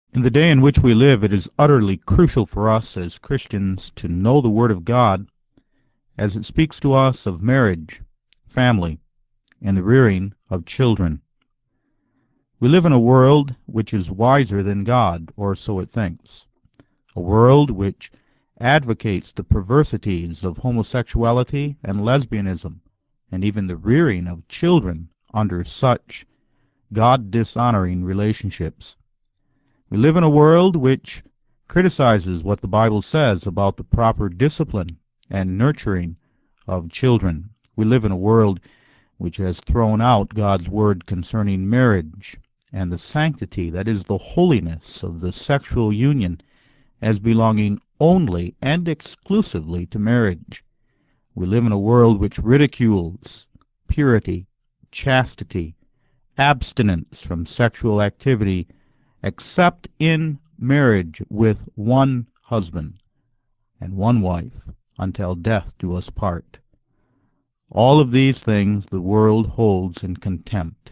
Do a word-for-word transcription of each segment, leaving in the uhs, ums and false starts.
In the day in which we live, it is utterly crucial for us as Christians to know the Word of God as it speaks to us of marriage, family, and the rearing of children. We live in a world which is wiser than God, or so it thinks. A world which advocates the perversities of homosexuality and lesbianism, and even the rearing of children under such God-dishonoring relationships. We live in a world which criticizes what the Bible says about the proper discipline and nurturing of children. We live in a world which has thrown out God's word concerning marriage and the sanctity, that is, the holiness of the sexual union, as belonging only and exclusively to marriage. We live in a world which ridicules purity, chastity, abstinence from sexual activity, except in marriage with one husband and one wife, until death do us part. All of these things the world holds in contempt.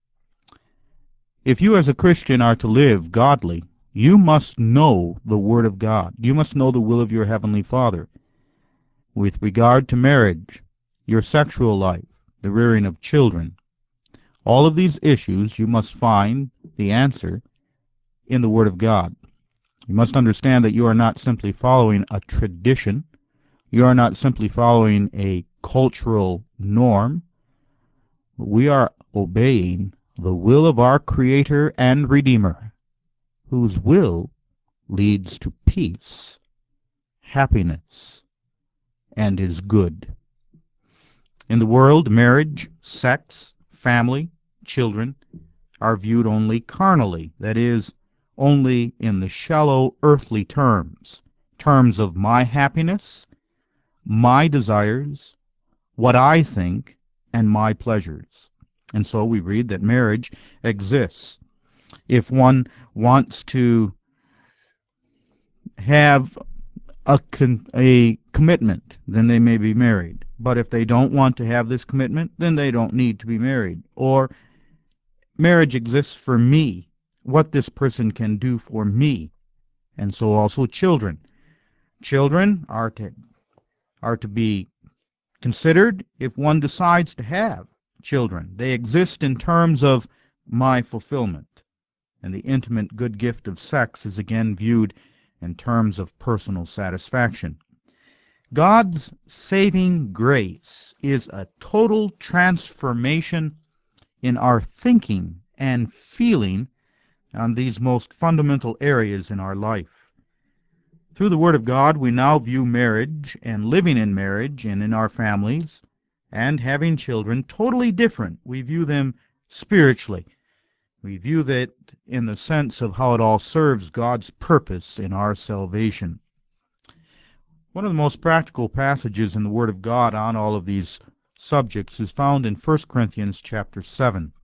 If you as a Christian are to live godly, you must know the Word of God. You must know the will of your Heavenly Father with regard to marriage, your sexual life, the rearing of children. All of these issues you must find the answer in the Word of God. You must understand that you are not simply following a tradition. You are not simply following a cultural norm. We are obeying the will of our Creator and Redeemer, whose will leads to peace, happiness, and is good. In the world, marriage, sex, family, children are viewed only carnally, that is, only in the shallow earthly terms, terms of my happiness, my desires, what I think, and my pleasures. And so we read that marriage exists. If one wants to have a, con- a commitment, then they may be married. But if they don't want to have this commitment, then they don't need to be married. Or marriage exists for me, what this person can do for me. And so also children. Children are to, are to be considered if one decides to have children. They exist in terms of my fulfillment. And the intimate good gift of sex is again viewed in terms of personal satisfaction. God's saving grace is a total transformation in our thinking and feeling on these most fundamental areas in our life. Through the Word of God, we now view marriage and living in marriage and in our families and having children totally different. We view them spiritually. We view that in the sense of how it all serves God's purpose in our salvation. One of the most practical passages in the Word of God on all of these subjects is found in First Corinthians chapter seven.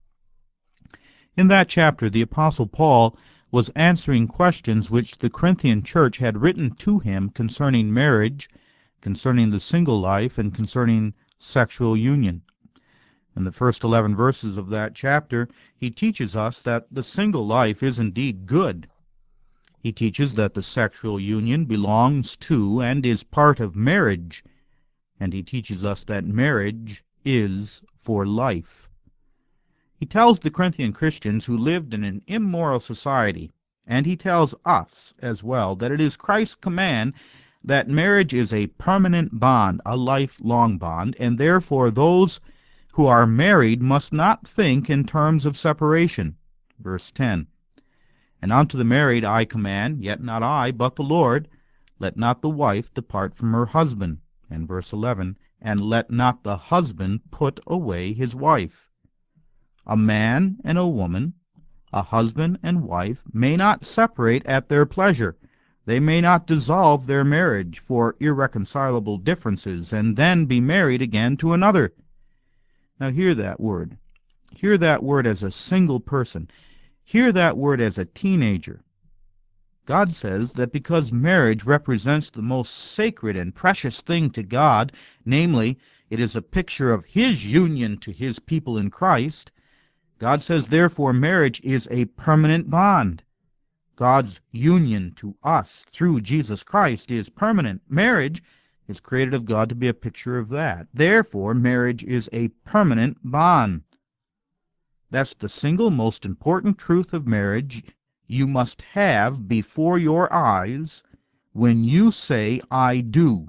In that chapter, the Apostle Paul was answering questions which the Corinthian church had written to him concerning marriage, concerning the single life, and concerning sexual union. In the first eleven verses of that chapter, he teaches us that the single life is indeed good. He teaches that the sexual union belongs to and is part of marriage, and he teaches us that marriage is for life. He tells the Corinthian Christians who lived in an immoral society, and he tells us as well, that it is Christ's command that marriage is a permanent bond, a lifelong bond, and therefore those who are married must not think in terms of separation. Verse ten. And unto the married I command, yet not I, but the Lord, let not the wife depart from her husband. And verse eleven, and let not the husband put away his wife. A man and a woman, a husband and wife, may not separate at their pleasure. They may not dissolve their marriage for irreconcilable differences and then be married again to another. Now hear that word. Hear that word as a single person. Hear that word as a teenager. God says that because marriage represents the most sacred and precious thing to God, namely, it is a picture of His union to His people in Christ, God says therefore marriage is a permanent bond. God's union to us through Jesus Christ is permanent. Marriage is created of God to be a picture of that. Therefore, marriage is a permanent bond. That's the single most important truth of marriage you must have before your eyes when you say, I do.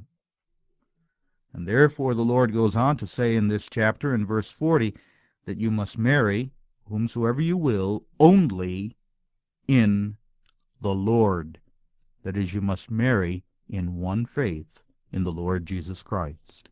And therefore the Lord goes on to say in this chapter, in verse forty, that you must marry whomsoever you will, only in the Lord. That is, you must marry in one faith in the Lord Jesus Christ.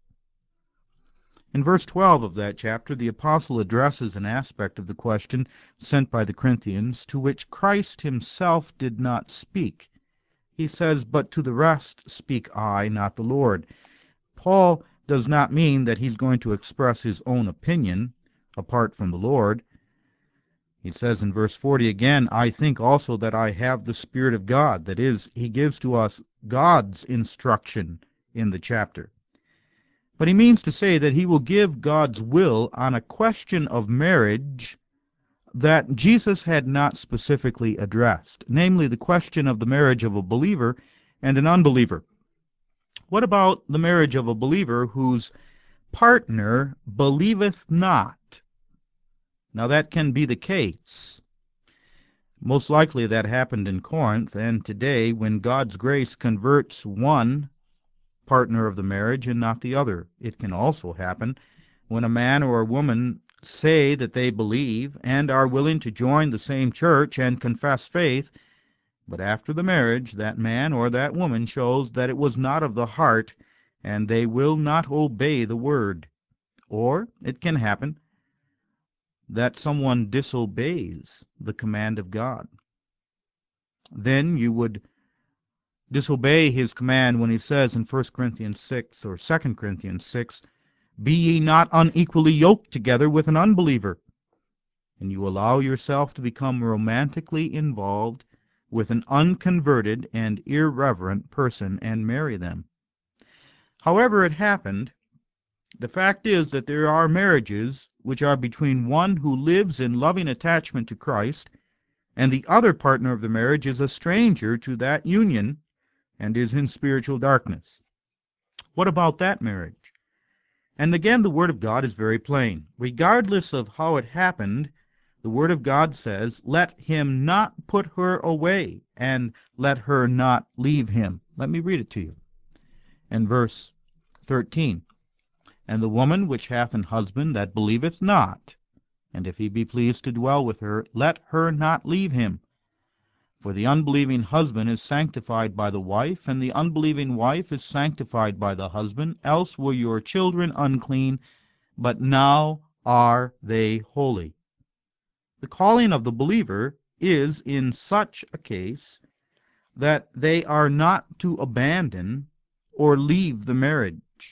In verse twelve of that chapter, the apostle addresses an aspect of the question sent by the Corinthians to which Christ himself did not speak. He says, but to the rest speak I, not the Lord. Paul does not mean that he's going to express his own opinion apart from the Lord. He says in verse forty again, I think also that I have the Spirit of God. That is, he gives to us God's instruction in the chapter. But he means to say that he will give God's will on a question of marriage that Jesus had not specifically addressed, namely the question of the marriage of a believer and an unbeliever. What about the marriage of a believer whose partner believeth not? Now that can be the case. Most likely that happened in Corinth, and today when God's grace converts one partner of the marriage and not the other. It can also happen when a man or a woman say that they believe and are willing to join the same church and confess faith, but after the marriage that man or that woman shows that it was not of the heart, and they will not obey the word. Or it can happen that someone disobeys the command of God. Then you would disobey his command when he says in First Corinthians six or Second Corinthians six, be ye not unequally yoked together with an unbeliever. And you allow yourself to become romantically involved with an unconverted and irreverent person and marry them. However it happened, the fact is that there are marriages which are between one who lives in loving attachment to Christ and the other partner of the marriage is a stranger to that union and is in spiritual darkness. What about that marriage? And again, the Word of God is very plain. Regardless of how it happened, the Word of God says, let him not put her away, and let her not leave him. Let me read it to you. In verse thirteen, and the woman which hath an husband that believeth not, and if he be pleased to dwell with her, let her not leave him. For the unbelieving husband is sanctified by the wife, and the unbelieving wife is sanctified by the husband. Else were your children unclean, but now are they holy. The calling of the believer is in such a case that they are not to abandon or leave the marriage.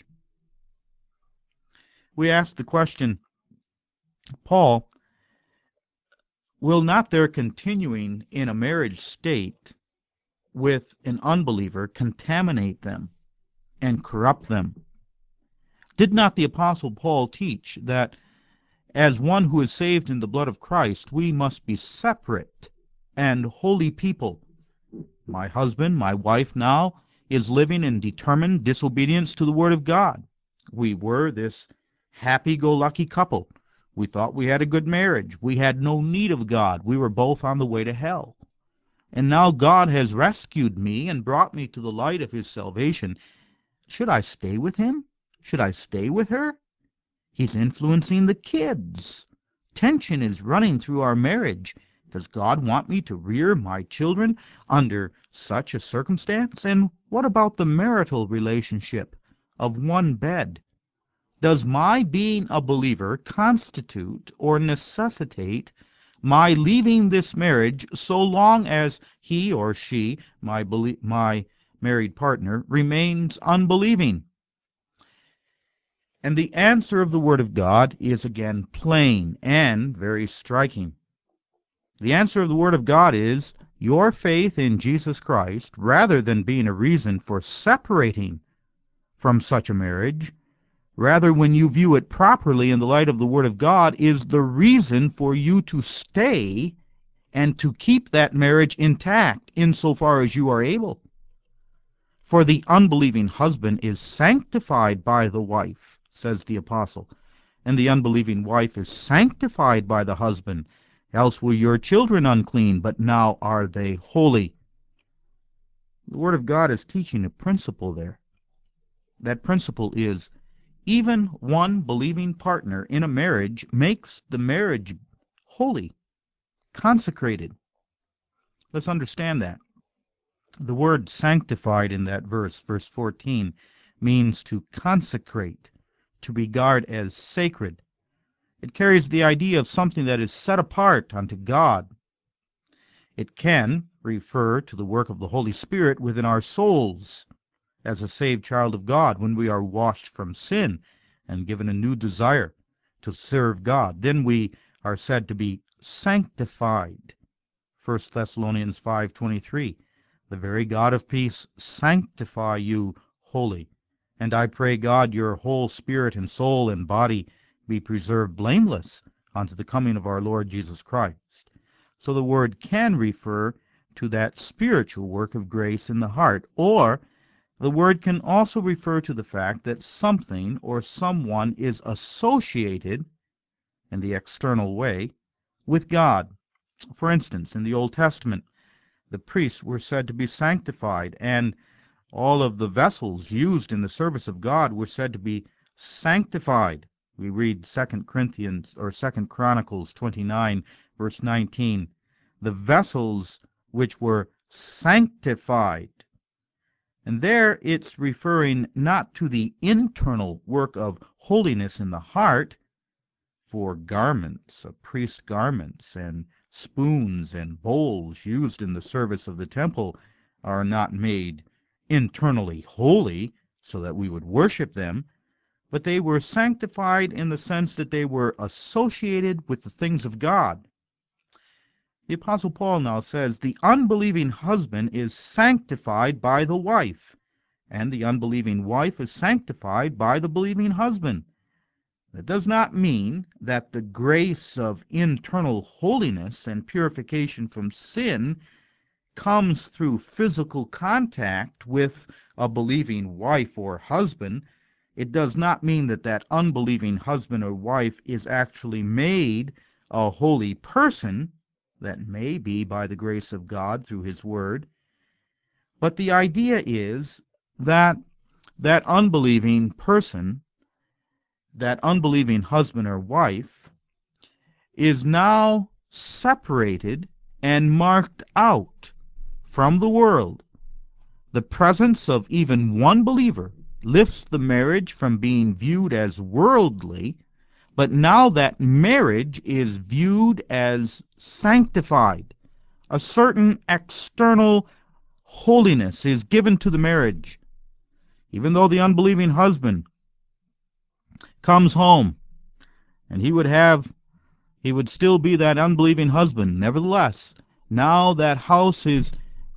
We ask the question, Paul, will not their continuing in a marriage state with an unbeliever contaminate them and corrupt them? Did not the Apostle Paul teach that as one who is saved in the blood of Christ, we must be separate and holy people? My husband, my wife now, is living in determined disobedience to the Word of God. We were this happy-go-lucky couple. We thought we had a good marriage. We had no need of God. We were both on the way to hell. And now God has rescued me and brought me to the light of his salvation. Should I stay with him? Should I stay with her? He's influencing the kids. Tension is running through our marriage. Does God want me to rear my children under such a circumstance? And what about the marital relationship of one bed? Does my being a believer constitute or necessitate my leaving this marriage so long as he or she, my, belie- my married partner, remains unbelieving? And the answer of the Word of God is again plain and very striking. The answer of the Word of God is your faith in Jesus Christ, rather than being a reason for separating from such a marriage, rather, when you view it properly in the light of the Word of God, is the reason for you to stay and to keep that marriage intact insofar as you are able. For the unbelieving husband is sanctified by the wife, says the apostle, and the unbelieving wife is sanctified by the husband. Else were your children unclean, but now are they holy. The Word of God is teaching a principle there. That principle is, even one believing partner in a marriage makes the marriage holy, consecrated. Let's understand that. The word sanctified in that verse, verse fourteen, means to consecrate, to regard as sacred. It carries the idea of something that is set apart unto God. It can refer to the work of the Holy Spirit within our souls as a saved child of God when we are washed from sin and given a new desire to serve God. Then we are said to be sanctified. First Thessalonians five twenty-three, the very God of peace sanctify you wholly. And I pray God your whole spirit and soul and body be preserved blameless unto the coming of our Lord Jesus Christ. So the word can refer to that spiritual work of grace in the heart, or the word can also refer to the fact that something or someone is associated in the external way with God. For instance, in the Old Testament, the priests were said to be sanctified, and all of the vessels used in the service of God were said to be sanctified. We read Second Corinthians or Second Chronicles twenty-nine, verse nineteen, the vessels which were sanctified. And there it's referring not to the internal work of holiness in the heart, for garments, uh, priest garments, and spoons and bowls used in the service of the temple are not made internally holy so that we would worship them, but they were sanctified in the sense that they were associated with the things of God. The Apostle Paul now says, the unbelieving husband is sanctified by the wife, and the unbelieving wife is sanctified by the believing husband. That does not mean that the grace of internal holiness and purification from sin comes through physical contact with a believing wife or husband. It does not mean that that unbelieving husband or wife is actually made a holy person. That may be by the grace of God through His Word. But the idea is that that unbelieving person, that unbelieving husband or wife, is now separated and marked out from the world. The presence of even one believer lifts the marriage from being viewed as worldly, but now that marriage is viewed as sanctified. A certain external holiness is given to the marriage. Even though the unbelieving husband comes home and he would have, he would still be that unbelieving husband, nevertheless, now that house is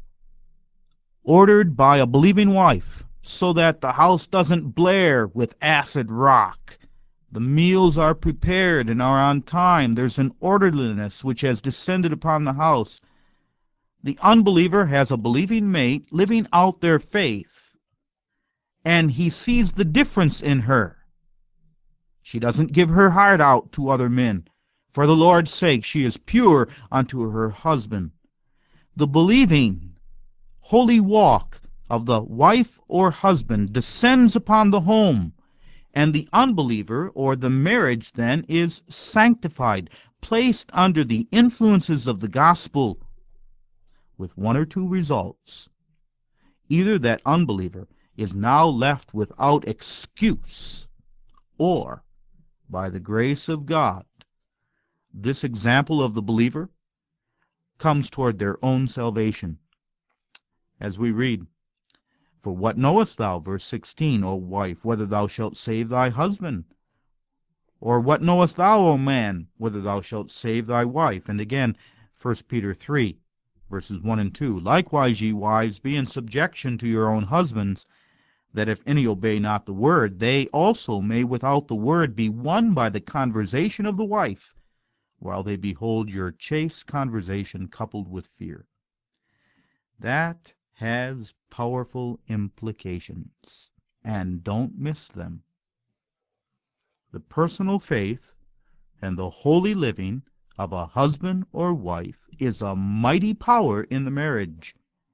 ordered by a believing wife so that the house doesn't blare with acid rock. The meals are prepared and are on time. There's an orderliness which has descended upon the house. The unbeliever has a believing mate living out their faith, and he sees the difference in her. She doesn't give her heart out to other men. For the Lord's sake, she is pure unto her husband. The believing, holy walk of the wife or husband descends upon the home, and the unbeliever or the marriage then is sanctified, placed under the influences of the gospel, with one or two results. Either that unbeliever is now left without excuse, or, by the grace of God, this example of the believer comes toward their own salvation. As we read, for what knowest thou, verse sixteen, O wife, whether thou shalt save thy husband? Or what knowest thou, O man, whether thou shalt save thy wife? And again, First Peter three, verses one and two. Likewise, ye wives, be in subjection to your own husbands, that if any obey not the word, they also may without the word be won by the conversation of the wife, while they behold your chaste conversation coupled with fear. That has powerful implications, and don't miss them. The personal faith and the holy living of a husband or wife is a mighty power in the marriage.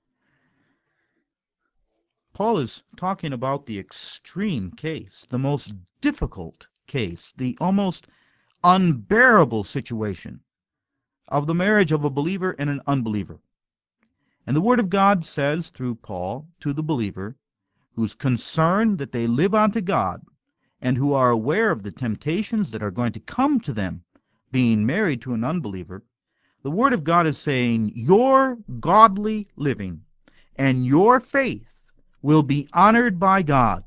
Paul is talking about the extreme case, the most difficult case, the almost unbearable situation of the marriage of a believer and an unbeliever. And the Word of God says through Paul to the believer who's concerned that they live unto God and who are aware of the temptations that are going to come to them being married to an unbeliever, the Word of God is saying your godly living and your faith will be honored by God.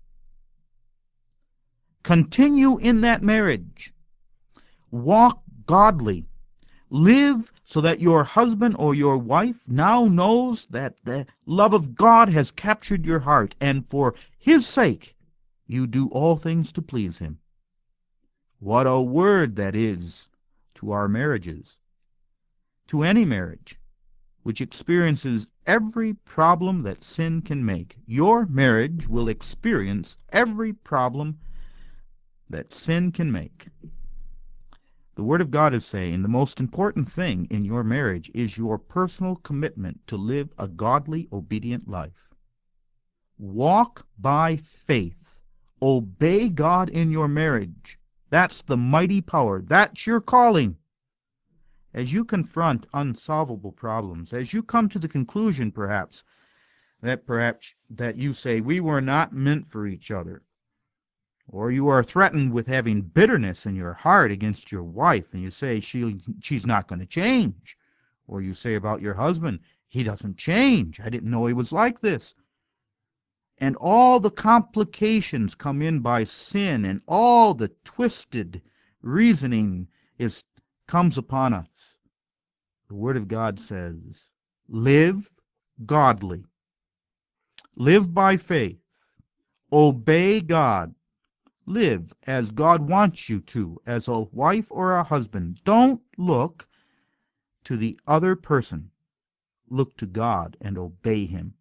Continue in that marriage. Walk godly. Live so that your husband or your wife now knows that the love of God has captured your heart, and for His sake you do all things to please Him. What a word that is to our marriages, to any marriage which experiences every problem that sin can make. Your marriage will experience every problem that sin can make. The Word of God is saying the most important thing in your marriage is your personal commitment to live a godly, obedient life. Walk by faith. Obey God in your marriage. That's the mighty power. That's your calling. As you confront unsolvable problems, as you come to the conclusion, perhaps, that perhaps that you say, we were not meant for each other, or you are threatened with having bitterness in your heart against your wife, and you say she she's not going to change, or you say about your husband, he doesn't change, I didn't know he was like this, and all the complications come in by sin, and all the twisted reasoning is comes upon us. The Word of God says, live godly, live by faith, obey God, live as God wants you to, as a wife or a husband. Don't look to the other person. Look to God and obey Him.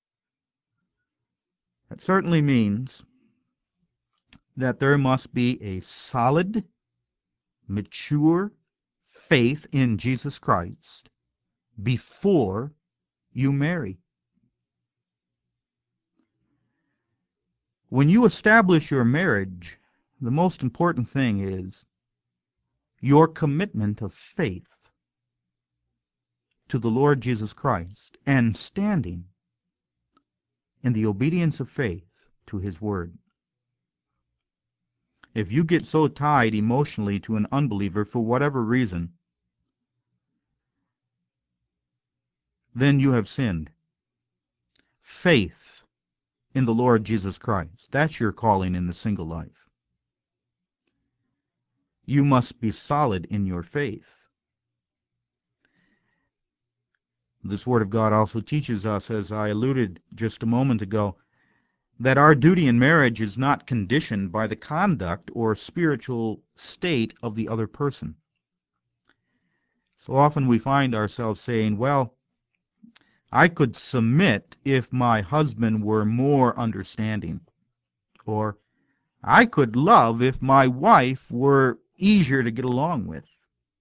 That certainly means that there must be a solid, mature faith in Jesus Christ before you marry. When you establish your marriage, the most important thing is your commitment of faith to the Lord Jesus Christ and standing in the obedience of faith to His Word. If you get so tied emotionally to an unbeliever for whatever reason, then you have sinned. Faith in the Lord Jesus Christ. That's your calling in the single life. You must be solid in your faith. This Word of God also teaches us, as I alluded just a moment ago, that our duty in marriage is not conditioned by the conduct or spiritual state of the other person. So often we find ourselves saying, well, I could submit if my husband were more understanding, or I could love if my wife were easier to get along with.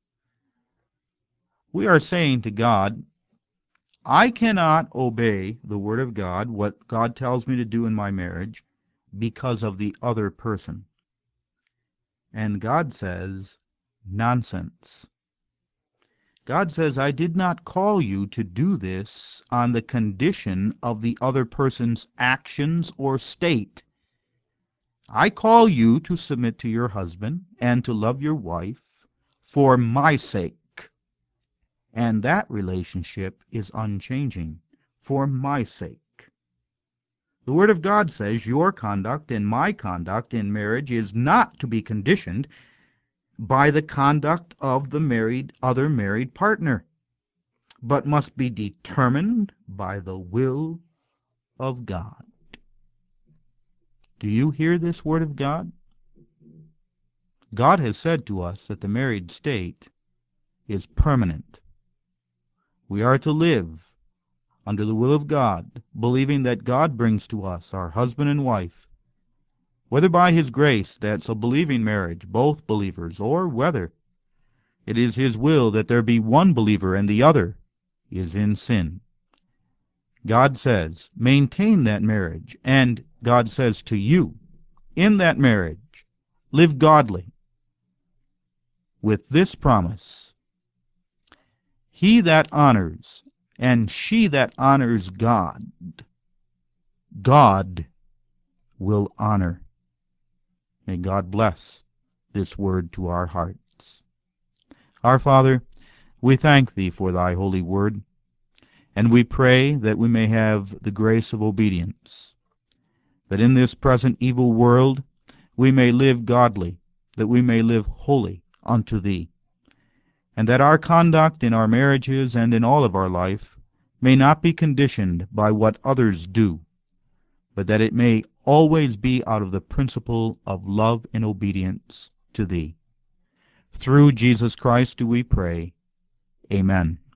We are saying to God, I cannot obey the Word of God, what God tells me to do in my marriage, because of the other person. And God says, nonsense. God says, I did not call you to do this on the condition of the other person's actions or state. I call you to submit to your husband and to love your wife for my sake. And that relationship is unchanging, for my sake. The Word of God says your conduct and my conduct in marriage is not to be conditioned by the conduct of the married other married partner, but must be determined by the will of God. Do you hear this Word of God? God has said to us that the married state is permanent. We are to live under the will of God, believing that God brings to us our husband and wife, whether by His grace that's a believing marriage, both believers, or whether it is His will that there be one believer and the other is in sin. God says, maintain that marriage, and God says to you, in that marriage, live godly, with this promise: he that honors and she that honors God, God will honor. May God bless this word to our hearts. Our Father, we thank Thee for Thy holy word, and we pray that we may have the grace of obedience, that in this present evil world we may live godly, that we may live holy unto Thee, and that our conduct in our marriages and in all of our life may not be conditioned by what others do, but that it may always be out of the principle of love and obedience to Thee. Through Jesus Christ do we pray. Amen.